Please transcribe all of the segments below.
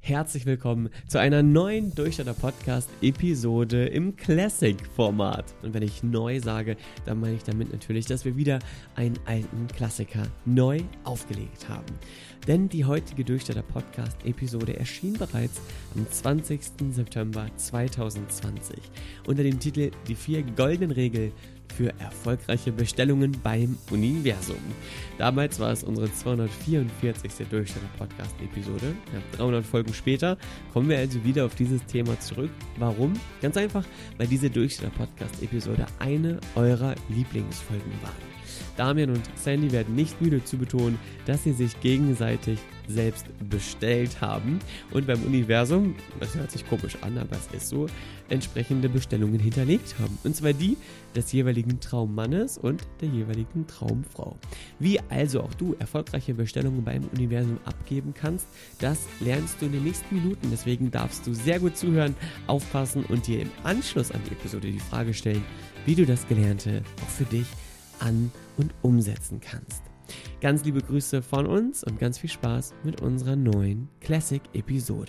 Herzlich willkommen zu einer neuen Durchstarter-Podcast-Episode im Classic-Format. Und wenn ich neu sage, dann meine ich damit natürlich, dass wir wieder einen alten Klassiker neu aufgelegt haben. Denn die heutige Durchstarter-Podcast-Episode erschien bereits am 20. September 2020 unter dem Titel Die 4 goldenen Regeln für erfolgreiche Bestellungen beim Universum. Damals war es unsere 244. Durchstarter-Podcast-Episode. Ja, 300 Folgen später kommen wir also wieder auf dieses Thema zurück. Warum? Ganz einfach, weil diese Durchstarter-Podcast-Episode eine eurer Lieblingsfolgen war. Damian und Sandy werden nicht müde zu betonen, dass sie sich gegenseitig selbst bestellt haben und beim Universum, das hört sich komisch an, aber es ist so, entsprechende Bestellungen hinterlegt haben. Und zwar die des jeweiligen Traummannes und der jeweiligen Traumfrau. Wie also auch du erfolgreiche Bestellungen beim Universum abgeben kannst, das lernst du in den nächsten Minuten. Deswegen darfst du sehr gut zuhören, aufpassen und dir im Anschluss an die Episode die Frage stellen, wie du das Gelernte auch für dich an- und umsetzen kannst. Ganz liebe Grüße von uns und ganz viel Spaß mit unserer neuen Classic-Episode.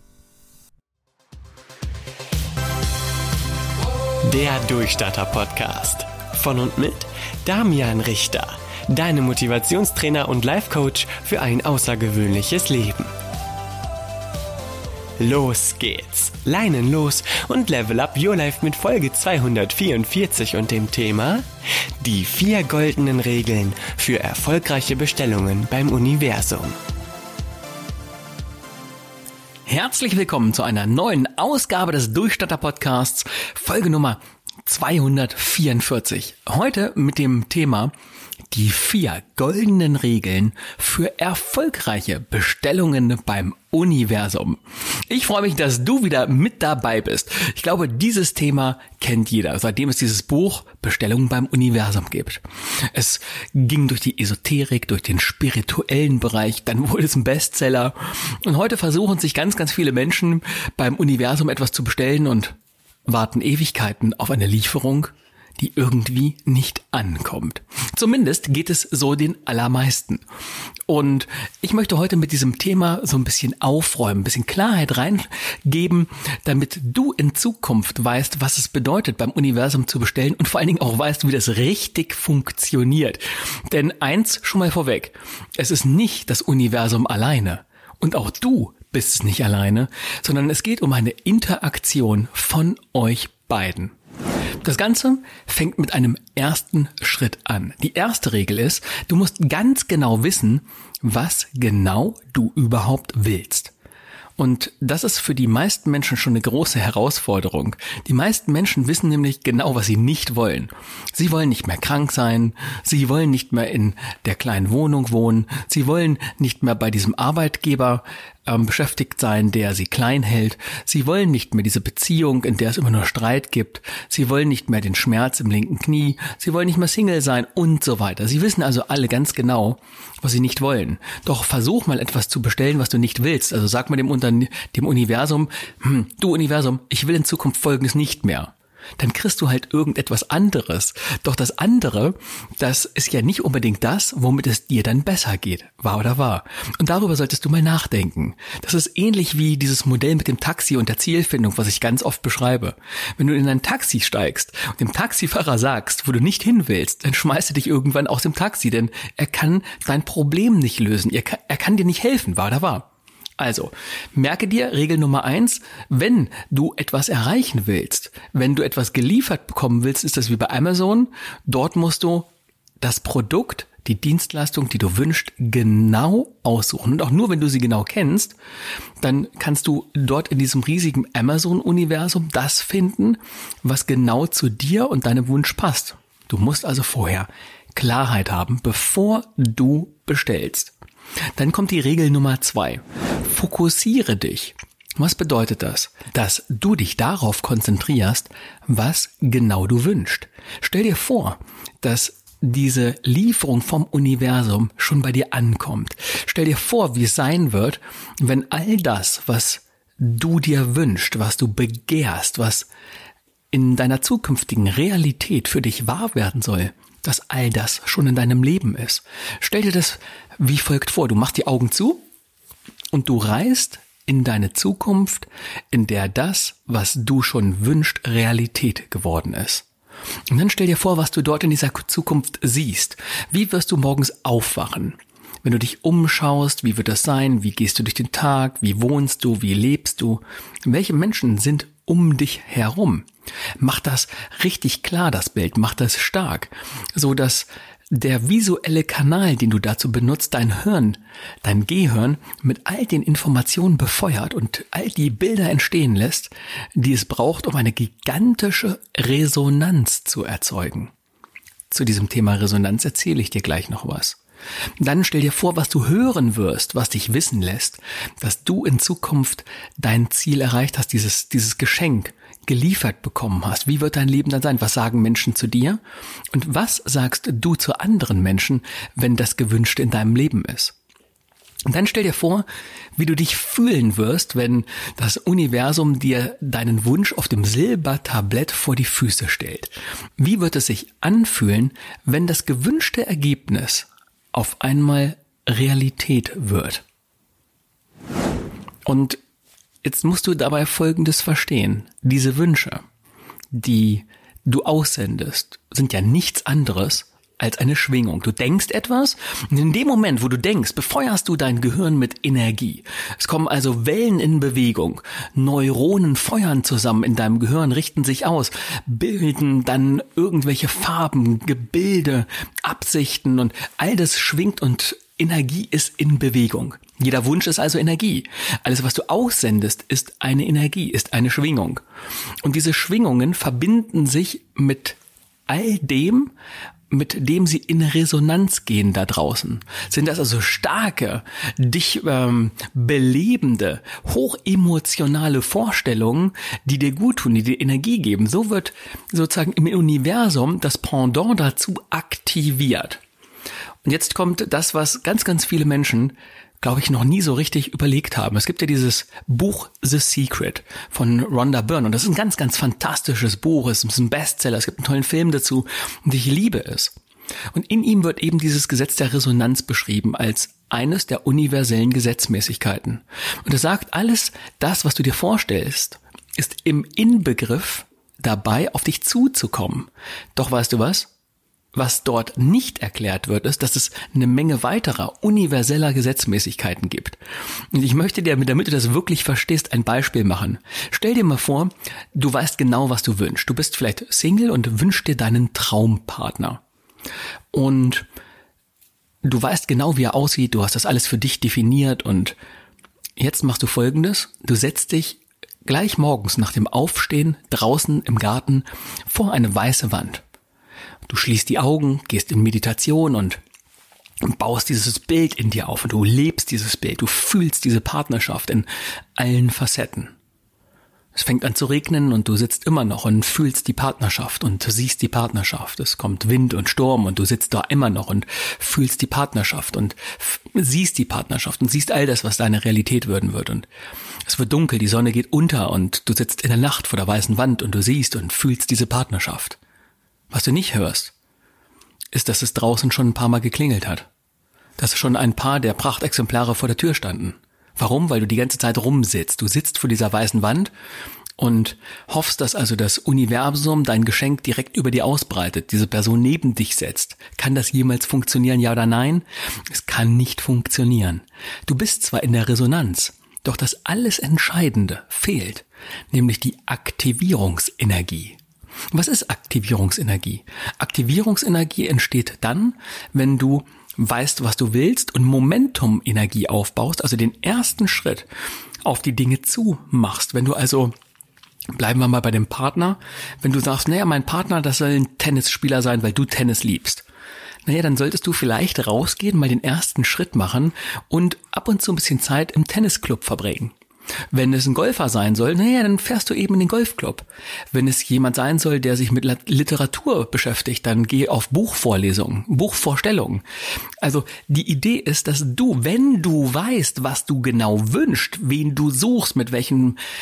Der Durchstarter-Podcast. Von und mit Damian Richter, deinem Motivationstrainer und Life-Coach für ein außergewöhnliches Leben. Los geht's! Leinen los und level up your life mit Folge 244 und dem Thema Die 4 goldenen Regeln für erfolgreiche Bestellungen beim Universum. Herzlich willkommen zu einer neuen Ausgabe des Durchstarter-Podcasts, Folge Nummer 244. Heute mit dem Thema Die 4 goldenen Regeln für erfolgreiche Bestellungen beim Universum. Ich freue mich, dass du wieder mit dabei bist. Ich glaube, dieses Thema kennt jeder, seitdem es dieses Buch Bestellungen beim Universum gibt. Es ging durch die Esoterik, durch den spirituellen Bereich, dann wurde es ein Bestseller. Und heute versuchen sich ganz, ganz viele Menschen beim Universum etwas zu bestellen und warten Ewigkeiten auf eine Lieferung, die irgendwie nicht ankommt. Zumindest geht es so den allermeisten. Und ich möchte heute mit diesem Thema so ein bisschen aufräumen, ein bisschen Klarheit reingeben, damit du in Zukunft weißt, was es bedeutet, beim Universum zu bestellen und vor allen Dingen auch weißt, wie das richtig funktioniert. Denn eins schon mal vorweg, es ist nicht das Universum alleine und auch du bist es nicht alleine, sondern es geht um eine Interaktion von euch beiden. Das Ganze fängt mit einem ersten Schritt an. Die erste Regel ist, du musst ganz genau wissen, was genau du überhaupt willst. Und das ist für die meisten Menschen schon eine große Herausforderung. Die meisten Menschen wissen nämlich genau, was sie nicht wollen. Sie wollen nicht mehr krank sein, sie wollen nicht mehr in der kleinen Wohnung wohnen, sie wollen nicht mehr bei diesem Arbeitgeber beschäftigt sein, der sie klein hält. Sie wollen nicht mehr diese Beziehung, in der es immer nur Streit gibt. Sie wollen nicht mehr den Schmerz im linken Knie. Sie wollen nicht mehr Single sein und so weiter. Sie wissen also alle ganz genau, was sie nicht wollen. Doch versuch mal etwas zu bestellen, was du nicht willst. Also sag mal dem Universum, du Universum, ich will in Zukunft Folgendes nicht mehr. Dann kriegst du halt irgendetwas anderes. Doch das andere, das ist ja nicht unbedingt das, womit es dir dann besser geht. Wahr oder wahr? Und darüber solltest du mal nachdenken. Das ist ähnlich wie dieses Modell mit dem Taxi und der Zielfindung, was ich ganz oft beschreibe. Wenn du in ein Taxi steigst und dem Taxifahrer sagst, wo du nicht hin willst, dann schmeißt er dich irgendwann aus dem Taxi, denn er kann dein Problem nicht lösen. Er kann dir nicht helfen. Wahr oder wahr? Also, merke dir Regel Nummer 1, wenn du etwas erreichen willst, wenn du etwas geliefert bekommen willst, ist das wie bei Amazon. Dort musst du das Produkt, die Dienstleistung, die du wünschst, genau aussuchen. Und auch nur, wenn du sie genau kennst, dann kannst du dort in diesem riesigen Amazon-Universum das finden, was genau zu dir und deinem Wunsch passt. Du musst also vorher Klarheit haben, bevor du bestellst. Dann kommt die Regel Nummer 2. Fokussiere dich. Was bedeutet das? Dass du dich darauf konzentrierst, was genau du wünschst. Stell dir vor, dass diese Lieferung vom Universum schon bei dir ankommt. Stell dir vor, wie es sein wird, wenn all das, was du dir wünschst, was du begehrst, was in deiner zukünftigen Realität für dich wahr werden soll, dass all das schon in deinem Leben ist. Stell dir das wie folgt vor. Du machst die Augen zu und du reist in deine Zukunft, in der das, was du schon wünschst, Realität geworden ist. Und dann stell dir vor, was du dort in dieser Zukunft siehst. Wie wirst du morgens aufwachen? Wenn du dich umschaust, wie wird das sein? Wie gehst du durch den Tag? Wie wohnst du? Wie lebst du? Welche Menschen sind um dich herum? Mach das richtig klar, das Bild. Mach das stark, so dass der visuelle Kanal, den du dazu benutzt, dein Hirn, dein Gehirn mit all den Informationen befeuert und all die Bilder entstehen lässt, die es braucht, um eine gigantische Resonanz zu erzeugen. Zu diesem Thema Resonanz erzähle ich dir gleich noch was. Dann stell dir vor, was du hören wirst, was dich wissen lässt, dass du in Zukunft dein Ziel erreicht hast, dieses Geschenk geliefert bekommen hast. Wie wird dein Leben dann sein? Was sagen Menschen zu dir? Und was sagst du zu anderen Menschen, wenn das Gewünschte in deinem Leben ist? Und dann stell dir vor, wie du dich fühlen wirst, wenn das Universum dir deinen Wunsch auf dem Silbertablett vor die Füße stellt. Wie wird es sich anfühlen, wenn das gewünschte Ergebnis auf einmal Realität wird? Und jetzt musst du dabei Folgendes verstehen. Diese Wünsche, die du aussendest, sind ja nichts anderes als eine Schwingung. Du denkst etwas und in dem Moment, wo du denkst, befeuerst du dein Gehirn mit Energie. Es kommen also Wellen in Bewegung. Neuronen feuern zusammen in deinem Gehirn, richten sich aus, bilden dann irgendwelche Farben, Gebilde, Absichten und all das schwingt und Energie ist in Bewegung. Jeder Wunsch ist also Energie. Alles, was du aussendest, ist eine Energie, ist eine Schwingung. Und diese Schwingungen verbinden sich mit all dem, mit dem sie in Resonanz gehen da draußen. Sind das also starke, dich belebende, hochemotionale Vorstellungen, die dir gut tun, die dir Energie geben. So wird sozusagen im Universum das Pendant dazu aktiviert. Und jetzt kommt das, was ganz, ganz viele Menschen, glaube ich, noch nie so richtig überlegt haben. Es gibt ja dieses Buch The Secret von Rhonda Byrne und das ist ein ganz, ganz fantastisches Buch. Es ist ein Bestseller, es gibt einen tollen Film dazu und ich liebe es. Und in ihm wird eben dieses Gesetz der Resonanz beschrieben als eines der universellen Gesetzmäßigkeiten. Und es sagt, alles das, was du dir vorstellst, ist im Inbegriff dabei, auf dich zuzukommen. Doch weißt du was? Was dort nicht erklärt wird, ist, dass es eine Menge weiterer universeller Gesetzmäßigkeiten gibt. Und ich möchte dir, damit du das wirklich verstehst, ein Beispiel machen. Stell dir mal vor, du weißt genau, was du wünschst. Du bist vielleicht Single und wünschst dir deinen Traumpartner. Und du weißt genau, wie er aussieht. Du hast das alles für dich definiert. Und jetzt machst du Folgendes. Du setzt dich gleich morgens nach dem Aufstehen draußen im Garten vor eine weiße Wand. Du schließt die Augen, gehst in Meditation und baust dieses Bild in dir auf und du lebst dieses Bild, du fühlst diese Partnerschaft in allen Facetten. Es fängt an zu regnen und du sitzt immer noch und fühlst die Partnerschaft und siehst die Partnerschaft. Es kommt Wind und Sturm und du sitzt da immer noch und fühlst die Partnerschaft und siehst die Partnerschaft und siehst all das, was deine Realität werden wird. Und es wird dunkel, die Sonne geht unter und du sitzt in der Nacht vor der weißen Wand und du siehst und fühlst diese Partnerschaft. Was du nicht hörst, ist, dass es draußen schon ein paar Mal geklingelt hat. Dass schon ein paar der Prachtexemplare vor der Tür standen. Warum? Weil du die ganze Zeit rumsitzt. Du sitzt vor dieser weißen Wand und hoffst, dass also das Universum dein Geschenk direkt über dir ausbreitet, diese Person neben dich setzt. Kann das jemals funktionieren, ja oder nein? Es kann nicht funktionieren. Du bist zwar in der Resonanz, doch das alles Entscheidende fehlt, nämlich die Aktivierungsenergie. Was ist Aktivierungsenergie? Aktivierungsenergie entsteht dann, wenn du weißt, was du willst und Momentum-Energie aufbaust, also den ersten Schritt auf die Dinge zu machst. Wenn du also, bleiben wir mal bei dem Partner, wenn du sagst, naja, mein Partner, das soll ein Tennisspieler sein, weil du Tennis liebst. Naja, dann solltest du vielleicht rausgehen, mal den ersten Schritt machen und ab und zu ein bisschen Zeit im Tennisclub verbringen. Wenn es ein Golfer sein soll, naja, dann fährst du eben in den Golfclub. Wenn es jemand sein soll, der sich mit Literatur beschäftigt, dann geh auf Buchvorlesungen, Buchvorstellungen. Also die Idee ist, dass du, wenn du weißt, was du genau wünschst, wen du suchst, mit welchen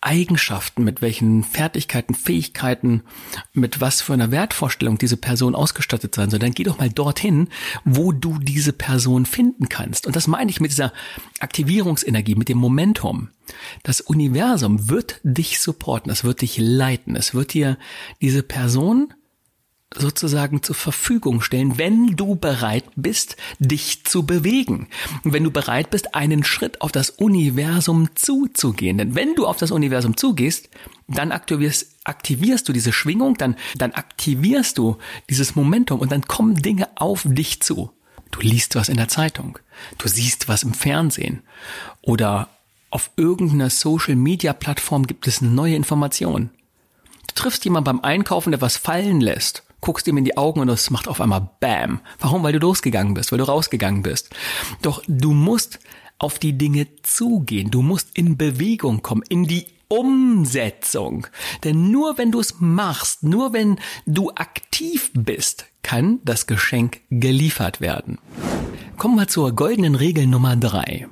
Eigenschaften, mit welchen Fertigkeiten, Fähigkeiten, mit was für einer Wertvorstellung diese Person ausgestattet sein soll, dann geh doch mal dorthin, wo du diese Person finden kannst. Und das meine ich mit dieser Aktivierungsenergie, mit dem Momentum. Das Universum wird dich supporten, es wird dich leiten, es wird dir diese Person sozusagen zur Verfügung stellen, wenn du bereit bist, dich zu bewegen. Und wenn du bereit bist, einen Schritt auf das Universum zuzugehen. Denn wenn du auf das Universum zugehst, dann aktivierst du diese Schwingung, dann aktivierst du dieses Momentum und dann kommen Dinge auf dich zu. Du liest was in der Zeitung, du siehst was im Fernsehen oder auf irgendeiner Social-Media-Plattform gibt es neue Informationen. Du triffst jemanden beim Einkaufen, der was fallen lässt. Guckst ihm in die Augen und es macht auf einmal BAM. Warum? Weil du losgegangen bist, weil du rausgegangen bist. Doch du musst auf die Dinge zugehen. Du musst in Bewegung kommen, in die Umsetzung. Denn nur wenn du es machst, nur wenn du aktiv bist, kann das Geschenk geliefert werden. Kommen wir zur goldenen Regel Nummer 3.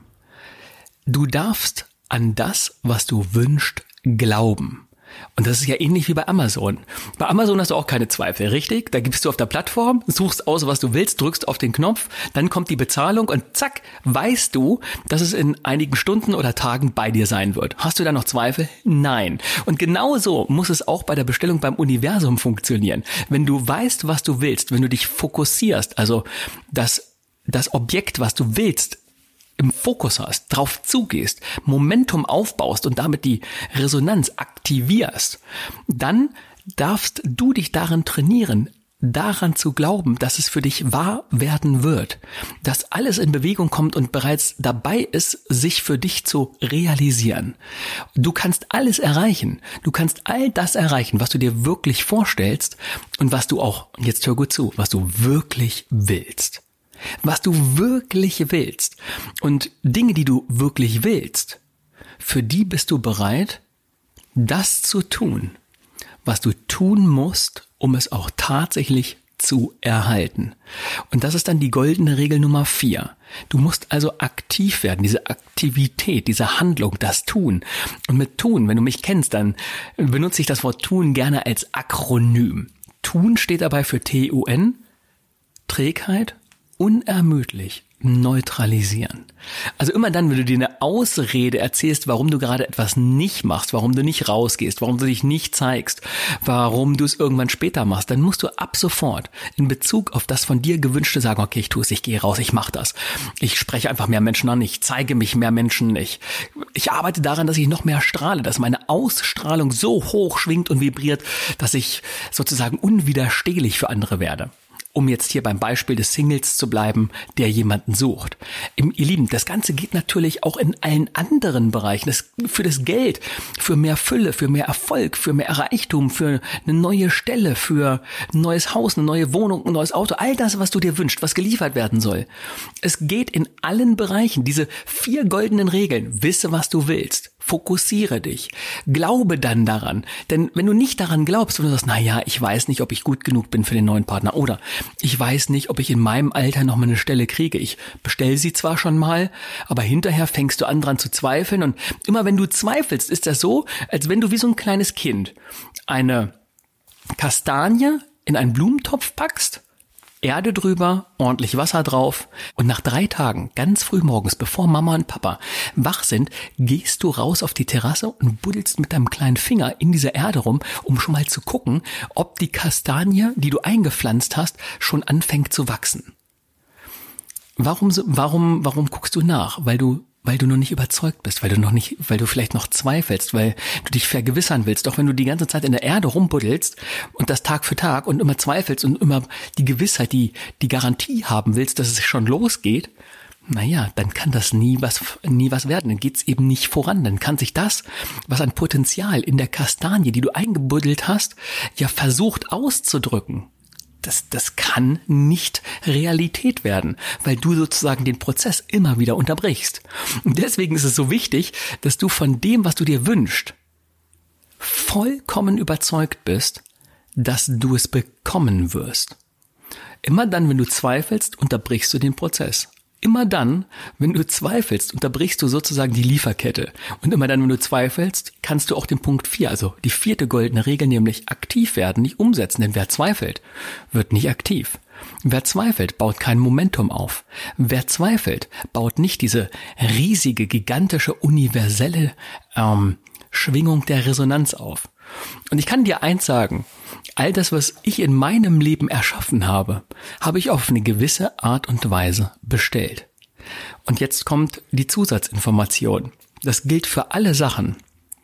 Du darfst an das, was du wünschst, glauben. Und das ist ja ähnlich wie bei Amazon. Bei Amazon hast du auch keine Zweifel, richtig? Da gibst du auf der Plattform, suchst aus, was du willst, drückst auf den Knopf, dann kommt die Bezahlung und zack, weißt du, dass es in einigen Stunden oder Tagen bei dir sein wird. Hast du da noch Zweifel? Nein. Und genauso muss es auch bei der Bestellung beim Universum funktionieren. Wenn du weißt, was du willst, wenn du dich fokussierst, also das Objekt, was du willst, im Fokus hast, drauf zugehst, Momentum aufbaust und damit die Resonanz aktivierst, dann darfst du dich darin trainieren, daran zu glauben, dass es für dich wahr werden wird, dass alles in Bewegung kommt und bereits dabei ist, sich für dich zu realisieren. Du kannst alles erreichen. Du kannst all das erreichen, was du dir wirklich vorstellst und was du auch, jetzt hör gut zu, was du wirklich willst. Was du wirklich willst und Dinge, die du wirklich willst, für die bist du bereit, das zu tun, was du tun musst, um es auch tatsächlich zu erhalten. Und das ist dann die goldene Regel Nummer 4. Du musst also aktiv werden, diese Aktivität, diese Handlung, das Tun. Und mit Tun, wenn du mich kennst, dann benutze ich das Wort Tun gerne als Akronym. Tun steht dabei für TUN, Trägheit, unermüdlich, neutralisieren. Also immer dann, wenn du dir eine Ausrede erzählst, warum du gerade etwas nicht machst, warum du nicht rausgehst, warum du dich nicht zeigst, warum du es irgendwann später machst, dann musst du ab sofort in Bezug auf das von dir Gewünschte sagen, okay, ich tue es, ich gehe raus, ich mache das. Ich spreche einfach mehr Menschen an, ich zeige mich mehr Menschen, ich arbeite daran, dass ich noch mehr strahle, dass meine Ausstrahlung so hoch schwingt und vibriert, dass ich sozusagen unwiderstehlich für andere werde. Um jetzt hier beim Beispiel des Singles zu bleiben, der jemanden sucht. Ihr Lieben, das Ganze geht natürlich auch in allen anderen Bereichen. Für das Geld, für mehr Fülle, für mehr Erfolg, für mehr Reichtum, für eine neue Stelle, für ein neues Haus, eine neue Wohnung, ein neues Auto. All das, was du dir wünschst, was geliefert werden soll. Es geht in allen Bereichen. Diese 4 goldenen Regeln. Wisse, was du willst. Fokussiere dich. Glaube dann daran. Denn wenn du nicht daran glaubst, wenn du sagst, naja, ich weiß nicht, ob ich gut genug bin für den neuen Partner oder ich weiß nicht, ob ich in meinem Alter noch mal eine Stelle kriege. Ich bestelle sie zwar schon mal, aber hinterher fängst du an dran zu zweifeln und immer wenn du zweifelst, ist das so, als wenn du wie so ein kleines Kind eine Kastanie in einen Blumentopf packst, Erde drüber, ordentlich Wasser drauf und nach 3 Tagen, ganz früh morgens, bevor Mama und Papa wach sind, gehst du raus auf die Terrasse und buddelst mit deinem kleinen Finger in dieser Erde rum, um schon mal zu gucken, ob die Kastanie, die du eingepflanzt hast, schon anfängt zu wachsen. Warum guckst du nach? Weil du noch nicht überzeugt bist, weil du vielleicht noch zweifelst, weil du dich vergewissern willst. Doch wenn du die ganze Zeit in der Erde rumbuddelst und das Tag für Tag und immer zweifelst und immer die Gewissheit, die Garantie haben willst, dass es schon losgeht, naja, dann kann das nie was werden. Dann geht's eben nicht voran. Dann kann sich das, was an Potenzial in der Kastanie, die du eingebuddelt hast, ja versucht auszudrücken. Das kann nicht Realität werden, weil du sozusagen den Prozess immer wieder unterbrichst. Und deswegen ist es so wichtig, dass du von dem, was du dir wünschst, vollkommen überzeugt bist, dass du es bekommen wirst. Immer dann, wenn du zweifelst, unterbrichst du den Prozess. immer dann, wenn du zweifelst, unterbrichst du sozusagen die Lieferkette. Und immer dann, wenn du zweifelst, kannst du auch den Punkt 4, also die 4. goldene Regel, nämlich aktiv werden, nicht umsetzen. Denn wer zweifelt, wird nicht aktiv. Wer zweifelt, baut kein Momentum auf. Wer zweifelt, baut nicht diese riesige, gigantische, universelle Schwingung der Resonanz auf. Und ich kann dir eins sagen, all das, was ich in meinem Leben erschaffen habe, habe ich auf eine gewisse Art und Weise bestellt. Und jetzt kommt die Zusatzinformation. Das gilt für alle Sachen,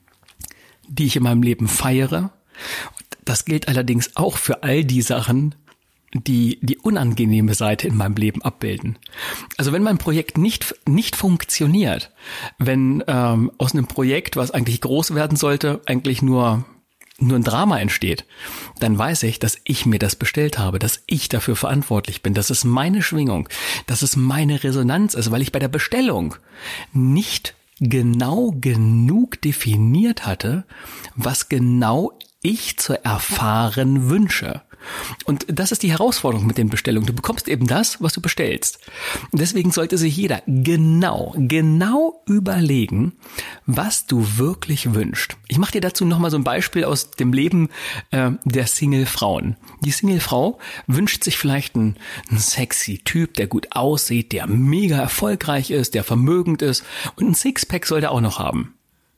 die ich in meinem Leben feiere. Das gilt allerdings auch für all die Sachen, die unangenehme Seite in meinem Leben abbilden. Also wenn mein Projekt nicht funktioniert, wenn aus einem Projekt, was eigentlich groß werden sollte, eigentlich nur ein Drama entsteht, dann weiß ich, dass ich mir das bestellt habe, dass ich dafür verantwortlich bin, dass es meine Schwingung, dass es meine Resonanz ist, weil ich bei der Bestellung nicht genau genug definiert hatte, was genau ich zu erfahren wünsche. Und das ist die Herausforderung mit den Bestellungen. Du bekommst eben das, was du bestellst. Und deswegen sollte sich jeder genau überlegen, was du wirklich wünschst. Ich mache dir dazu nochmal so ein Beispiel aus dem Leben der Single-Frauen. Die Single-Frau wünscht sich vielleicht einen sexy Typ, der gut aussieht, der mega erfolgreich ist, der vermögend ist und ein Sixpack soll der auch noch haben.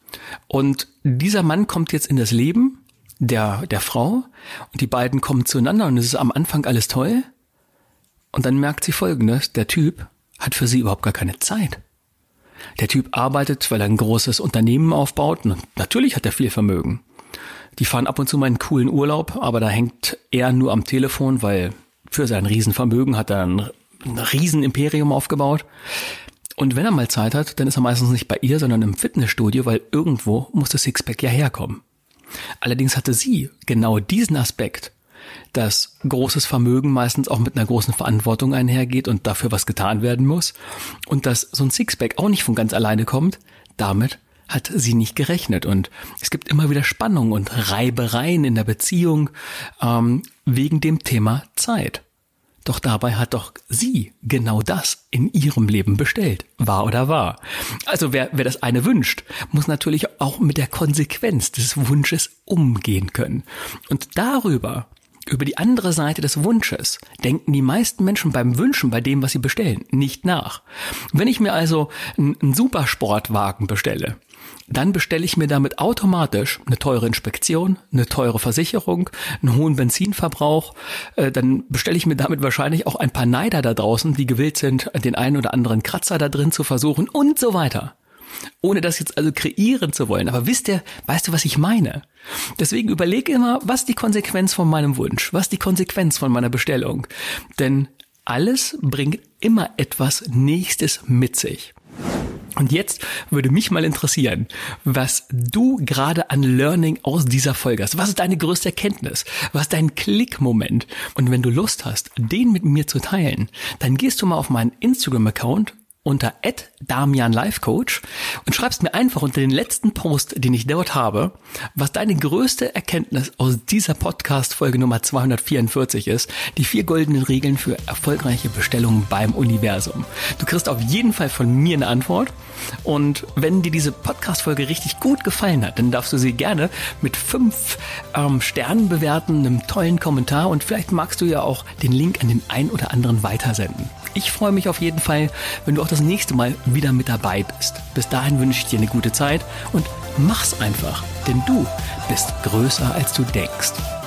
Und dieser Mann kommt jetzt in das Leben der Frau und die beiden kommen zueinander und es ist am Anfang alles toll und dann merkt sie Folgendes, der Typ hat für sie überhaupt gar keine Zeit. Der Typ arbeitet, weil er ein großes Unternehmen aufbaut und natürlich hat er viel Vermögen. Die fahren ab und zu mal einen coolen Urlaub, aber da hängt er nur am Telefon, weil für sein Riesenvermögen hat er ein Riesenimperium aufgebaut. Und wenn er mal Zeit hat, dann ist er meistens nicht bei ihr, sondern im Fitnessstudio, weil irgendwo muss das Sixpack ja herkommen. Allerdings hatte sie genau diesen Aspekt, dass großes Vermögen meistens auch mit einer großen Verantwortung einhergeht und dafür was getan werden muss und dass so ein Sixpack auch nicht von ganz alleine kommt, damit hat sie nicht gerechnet. Und es gibt immer wieder Spannungen und Reibereien in der Beziehung wegen dem Thema Zeit. Doch dabei hat doch sie genau das in ihrem Leben bestellt. Wahr oder wahr? Also wer das eine wünscht, muss natürlich auch mit der Konsequenz des Wunsches umgehen können. Und über die andere Seite des Wunsches denken die meisten Menschen beim Wünschen, bei dem, was sie bestellen, nicht nach. Wenn ich mir also einen Supersportwagen bestelle, dann bestelle ich mir damit automatisch eine teure Inspektion, eine teure Versicherung, einen hohen Benzinverbrauch. Dann bestelle ich mir damit wahrscheinlich auch ein paar Neider da draußen, die gewillt sind, den einen oder anderen Kratzer da drin zu versuchen und so weiter. Ohne das jetzt also kreieren zu wollen. Aber weißt du, was ich meine? Deswegen überlege immer, was die Konsequenz von meinem Wunsch, was die Konsequenz von meiner Bestellung. Denn alles bringt immer etwas Nächstes mit sich. Und jetzt würde mich mal interessieren, was du gerade an Learning aus dieser Folge hast. Was ist deine größte Erkenntnis? Was ist dein Klickmoment? Und wenn du Lust hast, den mit mir zu teilen, dann gehst du mal auf meinen Instagram-Account unter @DamianLifeCoach und schreibst mir einfach unter den letzten Post, den ich dort habe, was deine größte Erkenntnis aus dieser Podcast-Folge Nummer 244 ist, die 4 goldenen Regeln für erfolgreiche Bestellungen beim Universum. Du kriegst auf jeden Fall von mir eine Antwort und wenn dir diese Podcast-Folge richtig gut gefallen hat, dann darfst du sie gerne mit 5 Sternen bewerten, einem tollen Kommentar und vielleicht magst du ja auch den Link an den einen oder anderen weitersenden. Ich freue mich auf jeden Fall, wenn du auch das nächste Mal wieder mit dabei bist. Bis dahin wünsche ich dir eine gute Zeit und mach's einfach, denn du bist größer als du denkst.